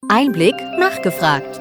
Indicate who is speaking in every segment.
Speaker 1: Einblick nachgefragt.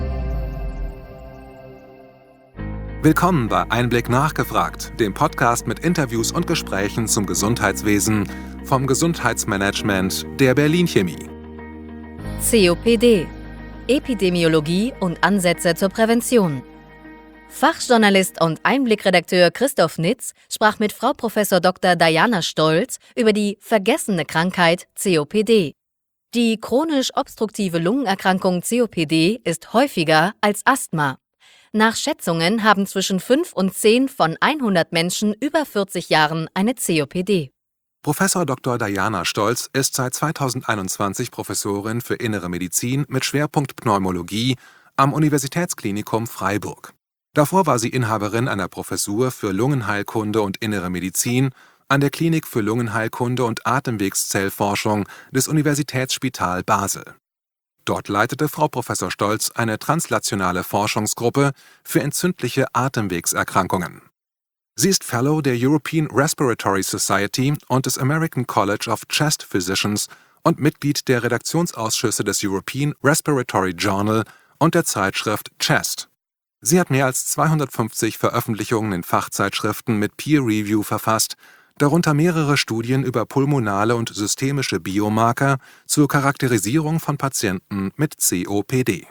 Speaker 2: Willkommen bei Einblick nachgefragt, dem Podcast mit Interviews und Gesprächen zum Gesundheitswesen vom Gesundheitsmanagement der Berlin Chemie.
Speaker 1: COPD. Epidemiologie und Ansätze zur Prävention. Fachjournalist und Einblickredakteur Christoph Nitz sprach mit Frau Prof. Dr. Diana Stolz über die vergessene Krankheit COPD. Die chronisch obstruktive Lungenerkrankung COPD ist häufiger als Asthma. Nach Schätzungen haben zwischen 5 und 10 von 100 Menschen über 40 Jahren eine COPD.
Speaker 2: Professor Dr. Diana Stolz ist seit 2021 Professorin für Innere Medizin mit Schwerpunkt Pneumologie am Universitätsklinikum Freiburg. Davor war sie Inhaberin einer Professur für Lungenheilkunde und Innere Medizin an der Klinik für Lungenheilkunde und Atemwegszellforschung des Universitätsspital Basel. Dort leitete Frau Professor Stolz eine translationale Forschungsgruppe für entzündliche Atemwegserkrankungen. Sie ist Fellow der European Respiratory Society und des American College of Chest Physicians und Mitglied der Redaktionsausschüsse des European Respiratory Journal und der Zeitschrift Chest. Sie hat mehr als 250 Veröffentlichungen in Fachzeitschriften mit Peer Review verfasst, darunter mehrere Studien über pulmonale und systemische Biomarker zur Charakterisierung von Patienten mit COPD.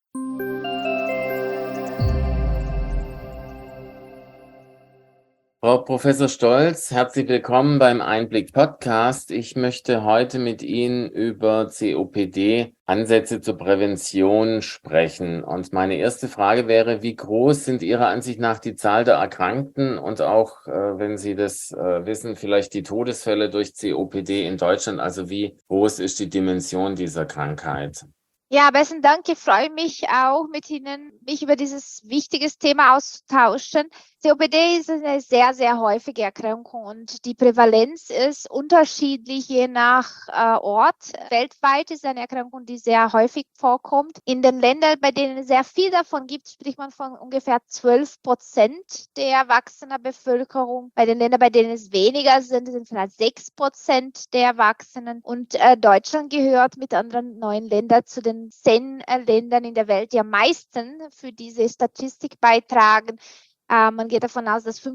Speaker 3: Frau Professor Stolz, herzlich willkommen beim Einblick Podcast. Ich möchte heute mit Ihnen über COPD, Ansätze zur Prävention sprechen. Und meine erste Frage wäre, wie groß sind Ihrer Ansicht nach die Zahl der Erkrankten und auch, wenn Sie das wissen, vielleicht die Todesfälle durch COPD in Deutschland? Also wie groß ist die Dimension dieser Krankheit?
Speaker 4: Ja, besten Dank. Ich freue mich auch mit Ihnen, mich über dieses wichtige Thema auszutauschen. COPD ist eine sehr, sehr häufige Erkrankung und die Prävalenz ist unterschiedlich je nach Ort. Weltweit ist eine Erkrankung, die sehr häufig vorkommt. In den Ländern, bei denen es sehr viel davon gibt, spricht man von ungefähr 12% der erwachsenen Bevölkerung. Bei den Ländern, bei denen es weniger sind vielleicht 6% der Erwachsenen. Und Deutschland gehört mit anderen 9 Ländern zu den 10 Ländern in der Welt, die am meisten für diese Statistik beitragen. Man geht davon aus, dass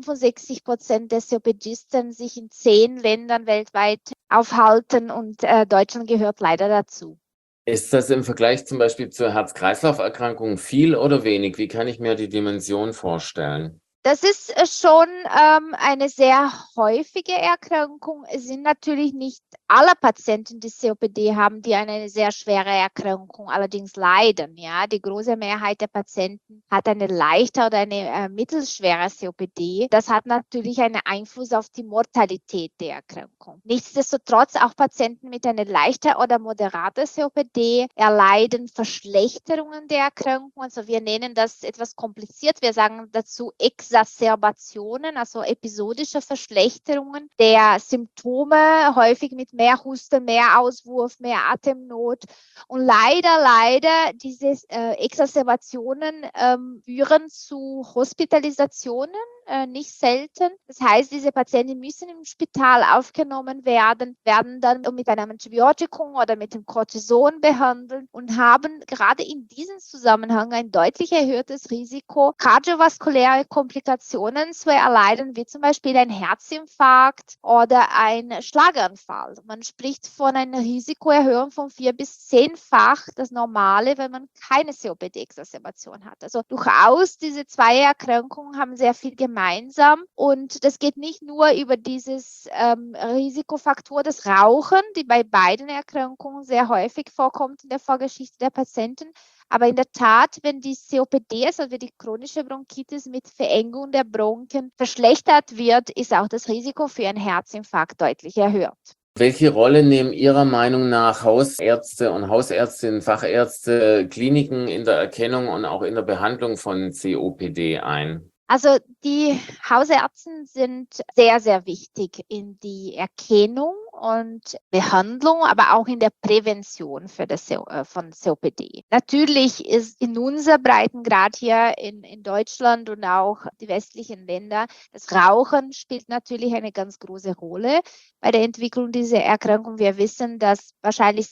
Speaker 4: 65% der COPDisten sich in 10 Ländern weltweit aufhalten und Deutschland gehört leider dazu.
Speaker 3: Ist das im Vergleich zum Beispiel zur Herz-Kreislauf-Erkrankung viel oder wenig? Wie kann ich mir die Dimension vorstellen?
Speaker 4: Das ist schon eine sehr häufige Erkrankung. Es sind natürlich nicht alle Patienten, die COPD haben, die eine sehr schwere Erkrankung allerdings leiden. Ja, die große Mehrheit der Patienten hat eine leichte oder eine mittelschwere COPD. Das hat natürlich einen Einfluss auf die Mortalität der Erkrankung. Nichtsdestotrotz auch Patienten mit einer leichten oder moderaten COPD erleiden Verschlechterungen der Erkrankung. Also wir nennen das etwas kompliziert. Wir sagen dazu Exacerbationen, also episodische Verschlechterungen der Symptome, häufig mit mehr Husten, mehr Auswurf, mehr Atemnot. Und leider, diese Exacerbationen führen zu Hospitalisationen, nicht selten. Das heißt, diese Patienten müssen im Spital aufgenommen werden dann mit einem Antibiotikum oder mit dem Cortison behandelt und haben gerade in diesem Zusammenhang ein deutlich erhöhtes Risiko, kardiovaskuläre Komplikationen zu erleiden, wie zum Beispiel ein Herzinfarkt oder ein Schlaganfall. Man spricht von einer Risikoerhöhung von 4- bis 10-fach das Normale, wenn man keine COPD-Exacerbation hat. Also durchaus, diese 2 Erkrankungen haben sehr viel gemeinsam und das geht nicht nur über dieses Risikofaktor des Rauchen, die bei beiden Erkrankungen sehr häufig vorkommt in der Vorgeschichte der Patienten, aber in der Tat, wenn die COPD, also die chronische Bronchitis mit Verengung der Bronchien verschlechtert wird, ist auch das Risiko für einen Herzinfarkt deutlich erhöht.
Speaker 3: Welche Rolle nehmen Ihrer Meinung nach Hausärzte und Hausärztinnen, Fachärzte, Kliniken in der Erkennung und auch in der Behandlung von COPD ein?
Speaker 4: Also die Hausärzte sind sehr, sehr wichtig in die Erkennung und Behandlung, aber auch in der Prävention von COPD. Natürlich ist in unser Breitengrad hier in Deutschland und auch die westlichen Länder, das Rauchen spielt natürlich eine ganz große Rolle bei der Entwicklung dieser Erkrankung. Wir wissen, dass wahrscheinlich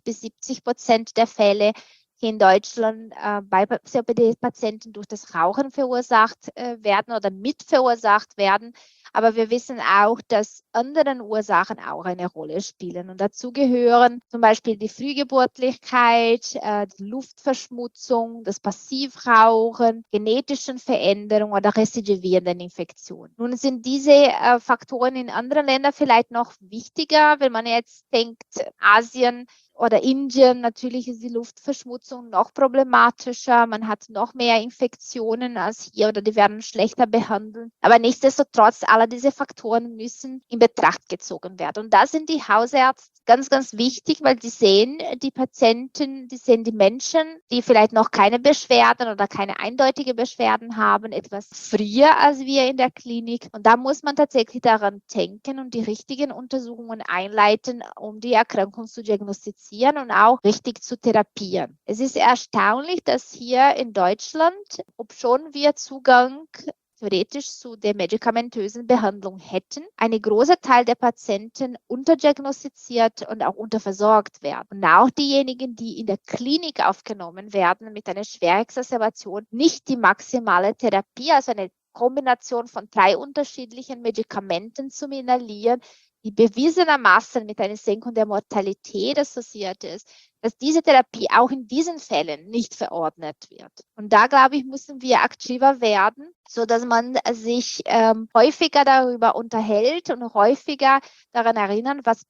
Speaker 4: 60-70% der Fälle hier in Deutschland bei COPD-Patienten durch das Rauchen verursacht werden oder mitverursacht werden. Aber wir wissen auch, dass andere Ursachen auch eine Rolle spielen. Und dazu gehören zum Beispiel die Frühgeburtlichkeit, die Luftverschmutzung, das Passivrauchen, genetischen Veränderungen oder recidivierenden Infektionen. Nun sind diese Faktoren in anderen Ländern vielleicht noch wichtiger, wenn man jetzt denkt, Asien oder Indien, natürlich ist die Luftverschmutzung noch problematischer. Man hat noch mehr Infektionen als hier oder die werden schlechter behandelt. Aber nichtsdestotrotz, alle diese Faktoren müssen in Betracht gezogen werden. Und da sind die Hausärzte ganz, ganz wichtig, weil die sehen die Patienten, die sehen die Menschen, die vielleicht noch keine Beschwerden oder keine eindeutige Beschwerden haben, etwas früher als wir in der Klinik. Und da muss man tatsächlich daran denken und die richtigen Untersuchungen einleiten, um die Erkrankung zu diagnostizieren und auch richtig zu therapieren. Es ist erstaunlich, dass hier in Deutschland, obschon wir Zugang theoretisch zu der medikamentösen Behandlung hätten, ein großer Teil der Patienten unterdiagnostiziert und auch unterversorgt werden. Und auch diejenigen, die in der Klinik aufgenommen werden mit einer Schwerexazerbation, nicht die maximale Therapie, also eine Kombination von 3 unterschiedlichen Medikamenten zu inhalieren, die bewiesenermaßen mit einer Senkung der Mortalität assoziiert ist, dass diese Therapie auch in diesen Fällen nicht verordnet wird. Und da, glaube ich, müssen wir aktiver werden, sodass man sich häufiger darüber unterhält und häufiger daran erinnern, was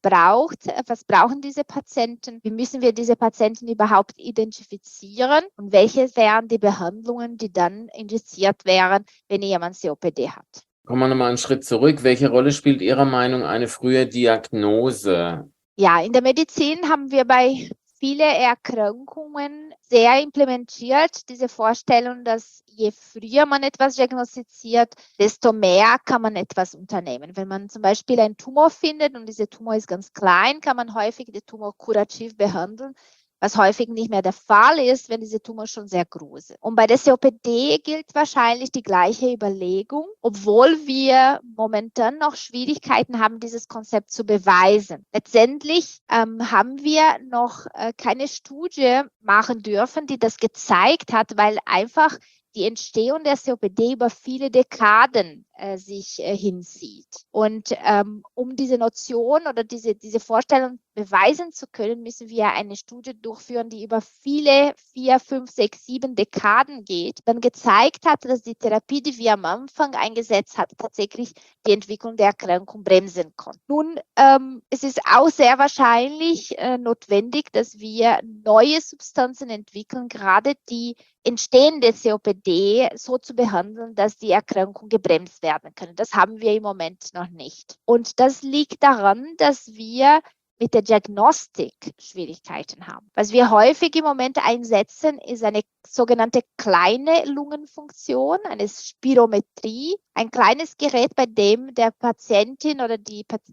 Speaker 4: brauchen diese Patienten, wie müssen wir diese Patienten überhaupt identifizieren und welche wären die Behandlungen, die dann indiziert wären, wenn jemand COPD hat.
Speaker 3: Kommen wir nochmal einen Schritt zurück. Welche Rolle spielt Ihrer Meinung eine frühe Diagnose?
Speaker 4: Ja, in der Medizin haben wir bei vielen Erkrankungen sehr implementiert diese Vorstellung, dass je früher man etwas diagnostiziert, desto mehr kann man etwas unternehmen. Wenn man zum Beispiel einen Tumor findet und dieser Tumor ist ganz klein, kann man häufig den Tumor kurativ behandeln, was häufig nicht mehr der Fall ist, wenn diese Tumor schon sehr groß ist. Und bei der COPD gilt wahrscheinlich die gleiche Überlegung, obwohl wir momentan noch Schwierigkeiten haben, dieses Konzept zu beweisen. Letztendlich haben wir noch keine Studie machen dürfen, die das gezeigt hat, weil einfach die Entstehung der COPD über viele Dekaden sich hinzieht. Und um diese Notion oder diese Vorstellung beweisen zu können, müssen wir eine Studie durchführen, die über viele 4, 5, 6, 7 Dekaden geht, dann gezeigt hat, dass die Therapie, die wir am Anfang eingesetzt hat, tatsächlich die Entwicklung der Erkrankung bremsen konnte. Nun, es ist auch sehr wahrscheinlich notwendig, dass wir neue Substanzen entwickeln, gerade die entstehende COPD so zu behandeln, dass die Erkrankung gebremst werden kann. Das haben wir im Moment noch nicht. Und das liegt daran, dass wir mit der Diagnostik Schwierigkeiten haben. Was wir häufig im Moment einsetzen, ist eine sogenannte kleine Lungenfunktion, eine Spirometrie, ein kleines Gerät, bei dem der Patientin oder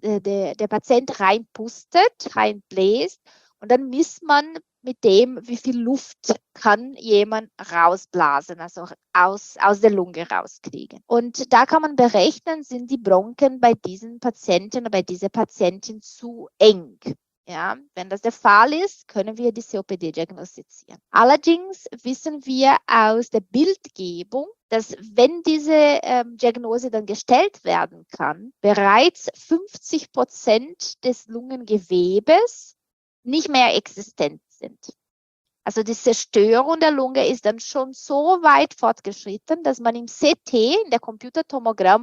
Speaker 4: der Patient reinpustet, reinbläst und dann misst man mit dem, wie viel Luft kann jemand rausblasen, also aus der Lunge rauskriegen. Und da kann man berechnen, sind die Bronchien bei diesen Patienten oder bei dieser Patientin zu eng. Ja, wenn das der Fall ist, können wir die COPD diagnostizieren. Allerdings wissen wir aus der Bildgebung, dass wenn diese Diagnose dann gestellt werden kann, bereits 50% des Lungengewebes nicht mehr existent sind. Also die Zerstörung der Lunge ist dann schon so weit fortgeschritten, dass man im CT, in der Computertomogramm,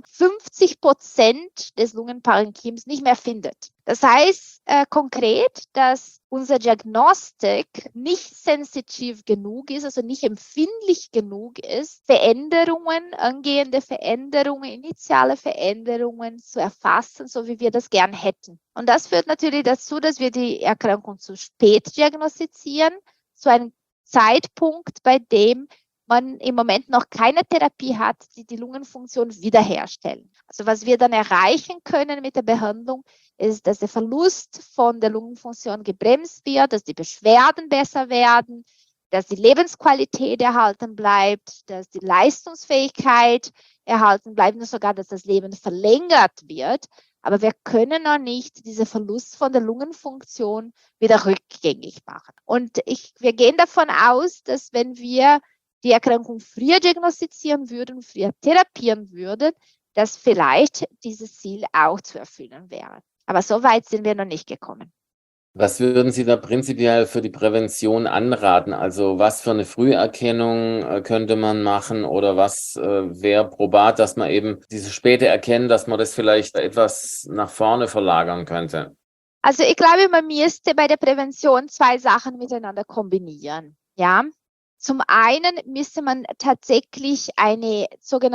Speaker 4: 50% des Lungenparenchym's nicht mehr findet. Das heißt konkret, dass unsere Diagnostik nicht sensitiv genug ist, also nicht empfindlich genug ist, angehende Veränderungen, initiale Veränderungen zu erfassen, so wie wir das gern hätten. Und das führt natürlich dazu, dass wir die Erkrankung zu spät diagnostizieren, zu einem Zeitpunkt, bei dem man im Moment noch keine Therapie hat, die die Lungenfunktion wiederherstellen. Also was wir dann erreichen können mit der Behandlung, ist, dass der Verlust von der Lungenfunktion gebremst wird, dass die Beschwerden besser werden, dass die Lebensqualität erhalten bleibt, dass die Leistungsfähigkeit erhalten bleibt und sogar, dass das Leben verlängert wird. Aber wir können noch nicht diesen Verlust von der Lungenfunktion wieder rückgängig machen. Und wir gehen davon aus, dass wenn wir die Erkrankung früher diagnostizieren würden, früher therapieren würden, dass vielleicht dieses Ziel auch zu erfüllen wäre. Aber so weit sind wir noch nicht gekommen.
Speaker 3: Was würden Sie da prinzipiell für die Prävention anraten? Also was für eine Früherkennung könnte man machen oder was wäre probat, dass man eben diese späte Erkennen, dass man das vielleicht etwas nach vorne verlagern könnte?
Speaker 4: Also ich glaube, man müsste bei der Prävention 2 Sachen miteinander kombinieren. Ja. Zum einen müsste man tatsächlich eine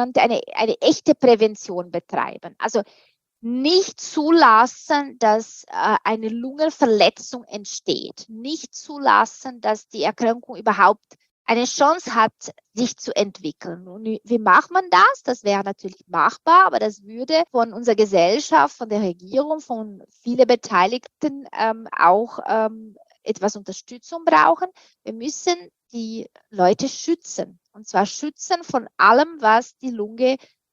Speaker 4: echte Prävention betreiben. Also nicht zulassen, dass eine Lungenverletzung entsteht. Nicht zulassen, dass die Erkrankung überhaupt eine Chance hat, sich zu entwickeln. Und wie macht man das? Das wäre natürlich machbar, aber das würde von unserer Gesellschaft, von der Regierung, von vielen Beteiligten auch etwas Unterstützung brauchen. Wir müssen die Leute schützen. Und zwar schützen von allem, was die Lunge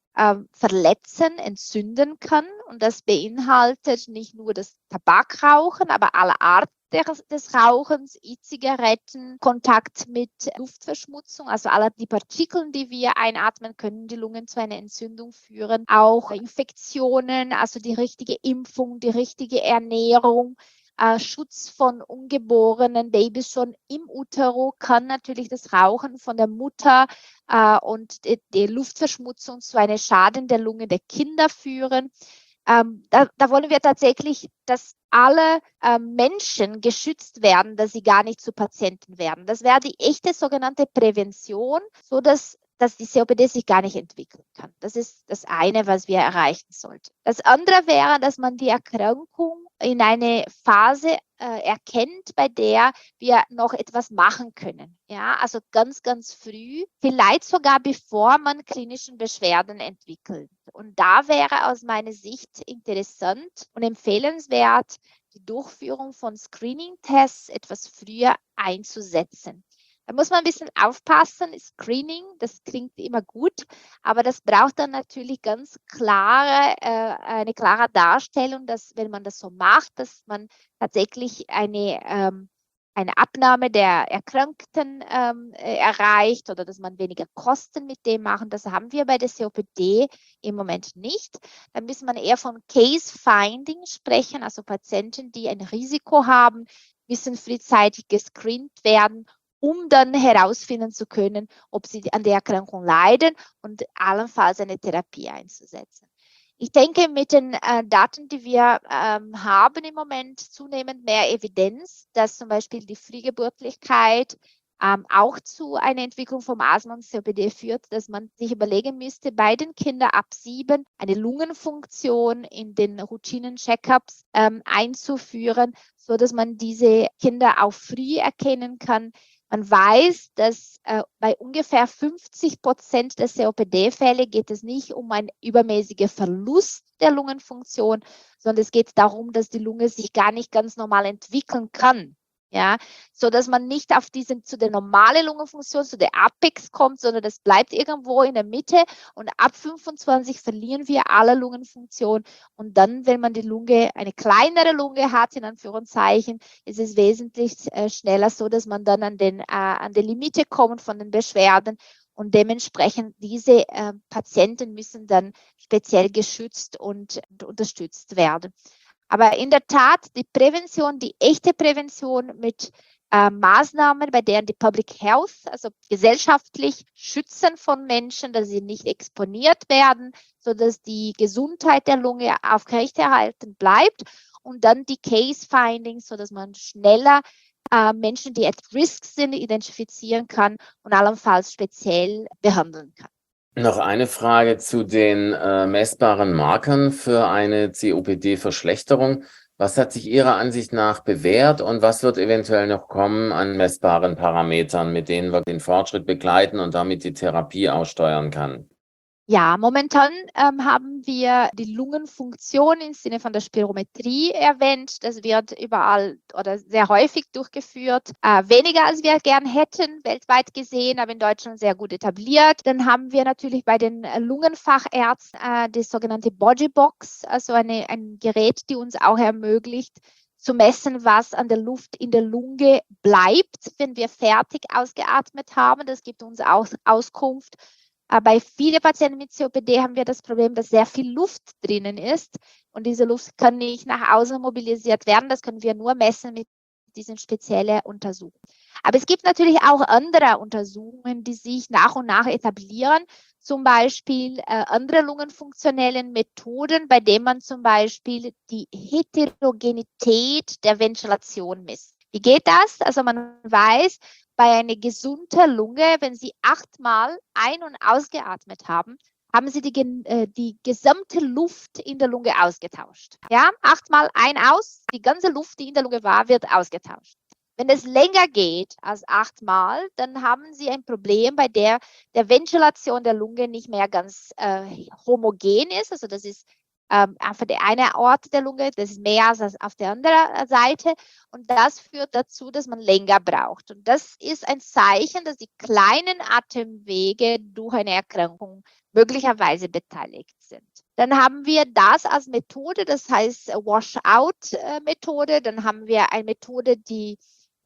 Speaker 4: verletzen, entzünden kann. Und das beinhaltet nicht nur das Tabakrauchen, aber alle Arten des Rauchens, E-Zigaretten, Kontakt mit Luftverschmutzung, also alle die Partikel, die wir einatmen, können die Lungen zu einer Entzündung führen. Auch Infektionen, also die richtige Impfung, die richtige Ernährung, Schutz von ungeborenen Babys schon im Utero kann natürlich das Rauchen von der Mutter und die Luftverschmutzung zu einem Schaden der Lunge der Kinder führen. Da wollen wir tatsächlich, dass alle Menschen geschützt werden, dass sie gar nicht zu Patienten werden. Das wäre die echte sogenannte Prävention, so dass die COPD sich gar nicht entwickeln kann. Das ist das eine, was wir erreichen sollten. Das andere wäre, dass man die Erkrankung in eine Phase erkennt, bei der wir noch etwas machen können. Ja, also ganz, ganz früh, vielleicht sogar bevor man klinischen Beschwerden entwickelt. Und da wäre aus meiner Sicht interessant und empfehlenswert, die Durchführung von Screening-Tests etwas früher einzusetzen. Da muss man ein bisschen aufpassen. Screening, das klingt immer gut, aber das braucht dann natürlich ganz eine klare Darstellung, dass wenn man das so macht, dass man tatsächlich eine Abnahme der Erkrankten erreicht oder dass man weniger Kosten mit dem machen. Das haben wir bei der COPD im Moment nicht. Da muss man eher von Case Finding sprechen, also Patienten, die ein Risiko haben, müssen frühzeitig gescreent werden, um dann herausfinden zu können, ob sie an der Erkrankung leiden und allenfalls eine Therapie einzusetzen. Ich denke, mit den Daten, die wir haben im Moment, zunehmend mehr Evidenz, dass zum Beispiel die Frühgeburtlichkeit auch zu einer Entwicklung vom Asthma und COPD führt, dass man sich überlegen müsste, bei den Kindern ab 7 eine Lungenfunktion in den Routinen-Checkups einzuführen, so dass man diese Kinder auch früh erkennen kann. Man weiß, dass bei ungefähr 50% der COPD-Fälle geht es nicht um einen übermäßigen Verlust der Lungenfunktion, sondern es geht darum, dass die Lunge sich gar nicht ganz normal entwickeln kann. Ja, so dass man nicht zu der normalen Lungenfunktion, zu der Apex kommt, sondern das bleibt irgendwo in der Mitte und ab 25 verlieren wir alle Lungenfunktion und dann, wenn man die Lunge, eine kleinere Lunge hat, in Anführungszeichen, ist es wesentlich schneller so, dass man dann an die Limite kommt von den Beschwerden und dementsprechend diese Patienten müssen dann speziell geschützt und unterstützt werden. Aber in der Tat, die Prävention, die echte Prävention mit Maßnahmen, bei denen die Public Health, also gesellschaftlich Schützen von Menschen, dass sie nicht exponiert werden, sodass die Gesundheit der Lunge aufrechterhalten bleibt und dann die Case Findings, sodass man schneller Menschen, die at risk sind, identifizieren kann und allenfalls speziell behandeln kann.
Speaker 3: Noch eine Frage zu den messbaren Markern für eine COPD-Verschlechterung. Was hat sich Ihrer Ansicht nach bewährt und was wird eventuell noch kommen an messbaren Parametern, mit denen wir den Fortschritt begleiten und damit die Therapie aussteuern kann?
Speaker 4: Ja, momentan haben wir die Lungenfunktion im Sinne von der Spirometrie erwähnt. Das wird überall oder sehr häufig durchgeführt. Weniger als wir gern hätten, weltweit gesehen, aber in Deutschland sehr gut etabliert. Dann haben wir natürlich bei den Lungenfachärzten die sogenannte Bodybox, also ein Gerät, die uns auch ermöglicht, zu messen, was an der Luft in der Lunge bleibt, wenn wir fertig ausgeatmet haben. Das gibt uns auch Auskunft. Bei vielen Patienten mit COPD haben wir das Problem, dass sehr viel Luft drinnen ist und diese Luft kann nicht nach außen mobilisiert werden. Das können wir nur messen mit diesen speziellen Untersuchungen. Aber es gibt natürlich auch andere Untersuchungen, die sich nach und nach etablieren, zum Beispiel andere lungenfunktionellen Methoden, bei denen man zum Beispiel die Heterogenität der Ventilation misst. Wie geht das? Also man weiß, bei einer gesunden Lunge, wenn Sie 8-mal ein- und ausgeatmet haben, haben Sie die gesamte Luft in der Lunge ausgetauscht. Ja, 8-mal ein aus, die ganze Luft, die in der Lunge war, wird ausgetauscht. Wenn es länger geht als 8-mal, dann haben Sie ein Problem, bei der Ventilation der Lunge nicht mehr ganz homogen ist. Also das ist einfach der eine Ort der Lunge, das ist mehr als auf der anderen Seite. Und das führt dazu, dass man länger braucht. Und das ist ein Zeichen, dass die kleinen Atemwege durch eine Erkrankung möglicherweise beteiligt sind. Dann haben wir das als Methode, das heißt Washout-Methode. Dann haben wir eine Methode, die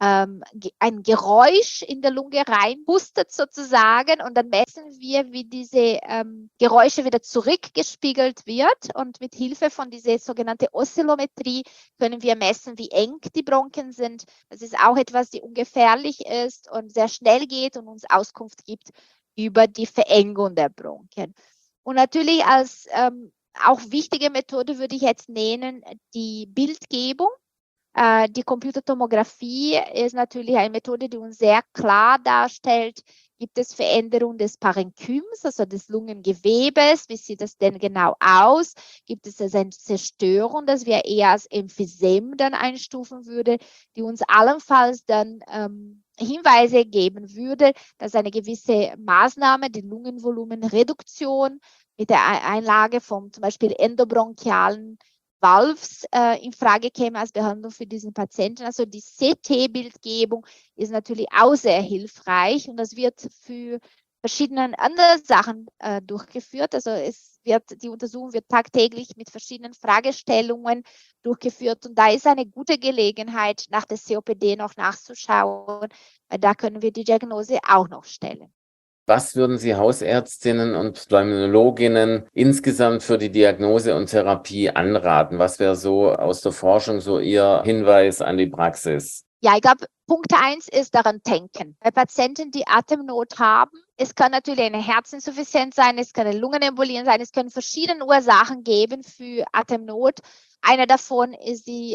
Speaker 4: ein Geräusch in der Lunge reinpustet sozusagen und dann messen wir, wie diese Geräusche wieder zurückgespiegelt wird und mit Hilfe von dieser sogenannten Oszillometrie können wir messen, wie eng die Bronchien sind. Das ist auch etwas, die ungefährlich ist und sehr schnell geht und uns Auskunft gibt über die Verengung der Bronchien. Und natürlich als auch wichtige Methode würde ich jetzt nennen, die Bildgebung. Die Computertomographie ist natürlich eine Methode, die uns sehr klar darstellt, gibt es Veränderungen des Parenchyms, also des Lungengewebes, wie sieht das denn genau aus? Gibt es also eine Zerstörung, das wir eher als Emphysem dann einstufen würde, die uns allenfalls dann Hinweise geben würde, dass eine gewisse Maßnahme, die Lungenvolumenreduktion mit der Einlage von zum Beispiel endobronchialen Valves in Frage käme als Behandlung für diesen Patienten. Also die CT-Bildgebung ist natürlich auch sehr hilfreich und das wird für verschiedene andere Sachen durchgeführt. Also die Untersuchung wird tagtäglich mit verschiedenen Fragestellungen durchgeführt und da ist eine gute Gelegenheit, nach der COPD noch nachzuschauen, weil da können wir die Diagnose auch noch stellen.
Speaker 3: Was würden Sie Hausärztinnen und Pneumologinnen insgesamt für die Diagnose und Therapie anraten? Was wäre so aus der Forschung so Ihr Hinweis an die Praxis?
Speaker 4: Ja, ich glaube, Punkt 1 ist daran denken. Bei Patienten, die Atemnot haben, es kann natürlich eine Herzinsuffizienz sein, es kann eine Lungenembolien sein, es können verschiedene Ursachen geben für Atemnot. Einer davon ist die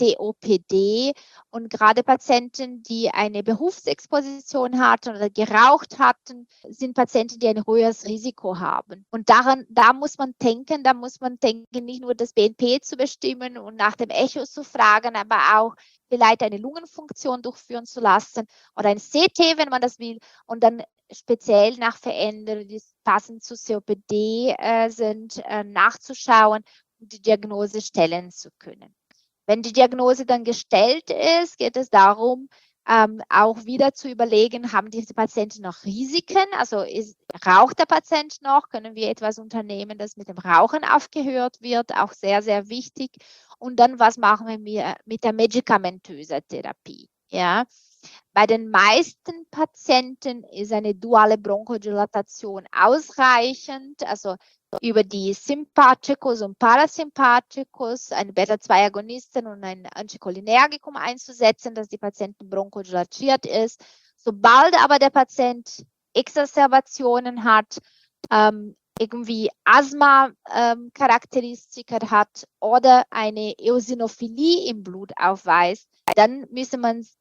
Speaker 4: COPD und gerade Patienten, die eine Berufsexposition hatten oder geraucht hatten, sind Patienten, die ein höheres Risiko haben. Und da muss man denken, nicht nur das BNP zu bestimmen und nach dem Echo zu fragen, aber auch vielleicht eine Lungenfunktion durchführen zu lassen oder ein CT, wenn man das will, und dann speziell nach Veränderungen, die passend zu COPD sind, nachzuschauen und die Diagnose stellen zu können. Wenn die Diagnose dann gestellt ist, geht es darum, auch wieder zu überlegen, haben diese Patienten noch Risiken? Also raucht der Patient noch? Können wir etwas unternehmen, dass mit dem Rauchen aufgehört wird? Auch sehr, sehr wichtig. Und dann, was machen wir mit der medikamentösen Therapie? Ja, bei den meisten Patienten ist eine duale Bronchodilatation ausreichend, also über die Sympathikus und Parasympathikus, ein Beta-2-Agonisten und ein Anticholinergikum einzusetzen, dass die Patienten bronchodilatiert ist. Sobald aber der Patient Exacerbationen hat, irgendwie Asthma-Charakteristika hat oder eine Eosinophilie im Blut aufweist, dann müssen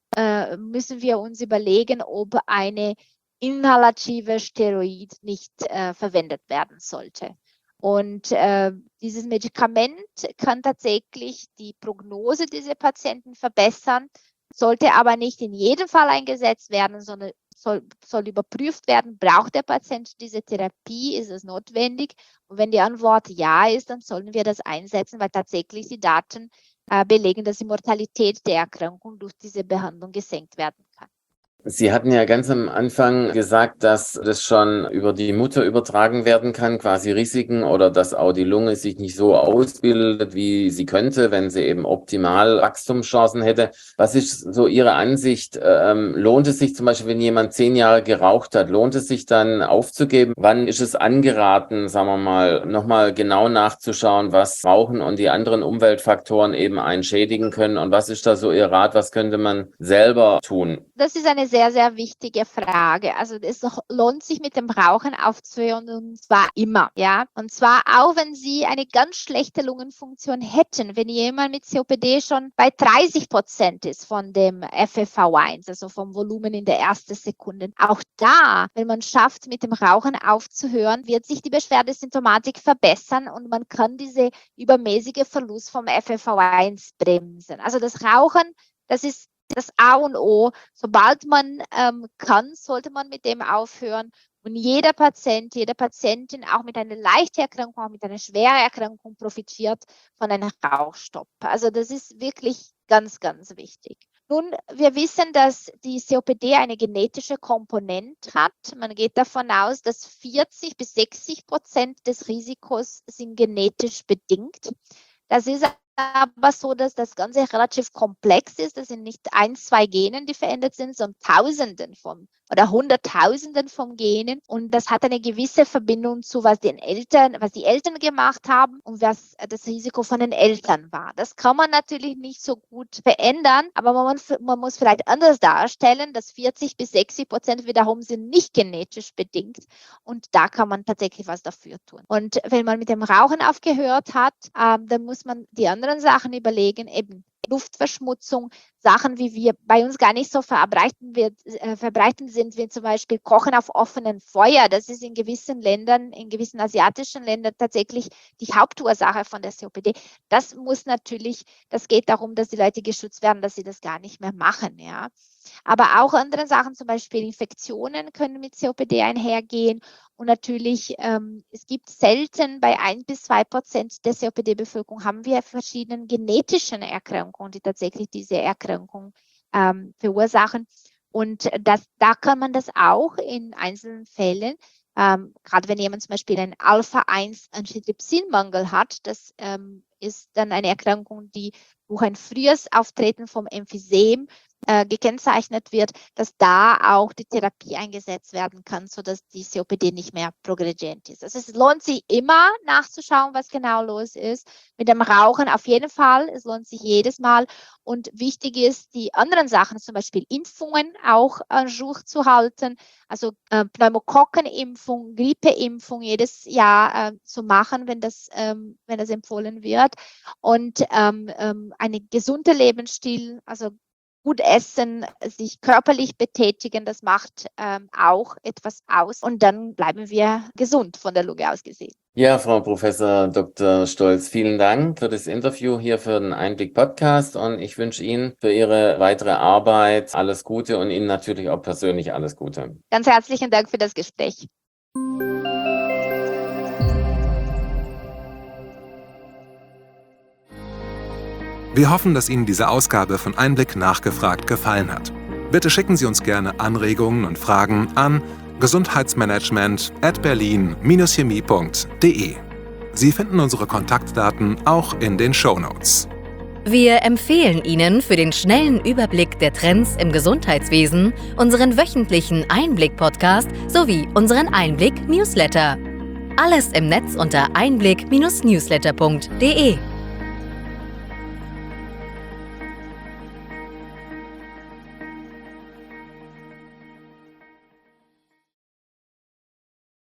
Speaker 4: wir uns überlegen, ob eine inhalative Steroid nicht verwendet werden sollte. Und dieses Medikament kann tatsächlich die Prognose dieser Patienten verbessern, sollte aber nicht in jedem Fall eingesetzt werden, sondern soll überprüft werden, braucht der Patient diese Therapie, ist es notwendig? Und wenn die Antwort ja ist, dann sollen wir das einsetzen, weil tatsächlich die Daten belegen, dass die Mortalität der Erkrankung durch diese Behandlung gesenkt werden kann.
Speaker 3: Sie hatten ja ganz am Anfang gesagt, dass das schon über die Mutter übertragen werden kann, quasi Risiken, oder dass auch die Lunge sich nicht so ausbildet, wie sie könnte, wenn sie eben optimal Wachstumschancen hätte. Was ist so Ihre Ansicht? Lohnt es sich zum Beispiel, wenn jemand 10 Jahre geraucht hat, lohnt es sich dann aufzugeben? Wann ist es angeraten, sagen wir mal, nochmal genau nachzuschauen, was Rauchen und die anderen Umweltfaktoren eben einen schädigen können? Und was ist da so Ihr Rat? Was könnte man selber tun?
Speaker 4: Das ist eine sehr, sehr wichtige Frage. Also es lohnt sich, mit dem Rauchen aufzuhören, und zwar immer, ja. Und zwar auch, wenn Sie eine ganz schlechte Lungenfunktion hätten. Wenn jemand mit COPD schon bei 30% ist von dem FEV1, also vom Volumen in der ersten Sekunde. Auch da, wenn man schafft, mit dem Rauchen aufzuhören, wird sich die Beschwerdesymptomatik verbessern und man kann diese übermäßige Verlust vom FEV1 bremsen. Also das Rauchen, das ist das A und O. Sobald man kann, sollte man mit dem aufhören. Und jeder Patient, jede Patientin, auch mit einer leichten Erkrankung, auch mit einer schweren Erkrankung, profitiert von einem Rauchstopp. Also das ist wirklich ganz, ganz wichtig. Nun, wir wissen, dass die COPD eine genetische Komponente hat. Man geht davon aus, dass 40-60% des Risikos sind genetisch bedingt. Das ist aber so, dass das Ganze relativ komplex ist. Das sind nicht 1, 2 Genen, die verändert sind, sondern Tausenden oder Hunderttausenden von Genen. Und das hat eine gewisse Verbindung zu, was die Eltern gemacht haben und was das Risiko von den Eltern war. Das kann man natürlich nicht so gut verändern, aber man muss vielleicht anders darstellen, dass 40-60% wiederum sind nicht genetisch bedingt. Und da kann man tatsächlich was dafür tun. Und wenn man mit dem Rauchen aufgehört hat, dann muss man die anderen Sachen überlegen, eben Luftverschmutzung, Sachen, wie wir bei uns gar nicht so verbreitet sind, wie zum Beispiel Kochen auf offenem Feuer. Das ist in gewissen Ländern, in gewissen asiatischen Ländern tatsächlich die Hauptursache von der COPD. Das geht darum, dass die Leute geschützt werden, dass sie das gar nicht mehr machen, ja. Aber auch andere Sachen, zum Beispiel Infektionen, können mit COPD einhergehen. Und natürlich, es gibt selten bei 1-2% der COPD-Bevölkerung haben wir verschiedene genetische Erkrankungen, die tatsächlich diese Erkrankung verursachen. Und da kann man das auch in einzelnen Fällen, gerade wenn jemand zum Beispiel einen Alpha-1-Antitrypsinmangel hat, das ist dann eine Erkrankung, die durch ein frühes Auftreten vom Emphysem gekennzeichnet wird, dass da auch die Therapie eingesetzt werden kann, sodass die COPD nicht mehr progredient ist. Also es lohnt sich immer nachzuschauen, was genau los ist. Mit dem Rauchen auf jeden Fall, es lohnt sich jedes Mal. Und wichtig ist, die anderen Sachen, zum Beispiel Impfungen, auch en jour zu halten. Also Pneumokokkenimpfung, Grippeimpfung jedes Jahr zu machen, wenn das empfohlen wird. Und einen gesunden Lebensstil, also gut essen, sich körperlich betätigen, das macht auch etwas aus. Und dann bleiben wir gesund von der Lunge aus gesehen.
Speaker 3: Ja, Frau Professor Dr. Stolz, vielen Dank für das Interview hier für den Einblick-Podcast und ich wünsche Ihnen für Ihre weitere Arbeit alles Gute und Ihnen natürlich auch persönlich alles Gute.
Speaker 4: Ganz herzlichen Dank für das Gespräch.
Speaker 2: Wir hoffen, dass Ihnen diese Ausgabe von Einblick nachgefragt gefallen hat. Bitte schicken Sie uns gerne Anregungen und Fragen an gesundheitsmanagement@berlin-chemie.de. Sie finden unsere Kontaktdaten auch in den Shownotes.
Speaker 1: Wir empfehlen Ihnen für den schnellen Überblick der Trends im Gesundheitswesen unseren wöchentlichen Einblick-Podcast sowie unseren Einblick-Newsletter. Alles im Netz unter einblick-newsletter.de.